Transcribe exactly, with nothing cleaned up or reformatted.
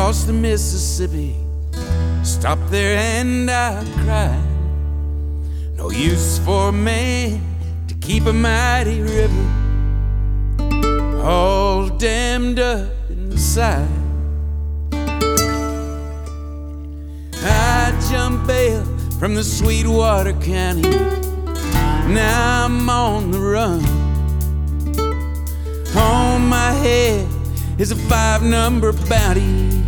across the Mississippi. Stopped there and I cried. No use for a man to keep a mighty river all dammed up inside. I jumped bail from the Sweetwater County. Now I'm on the run. On my head is a five-number bounty.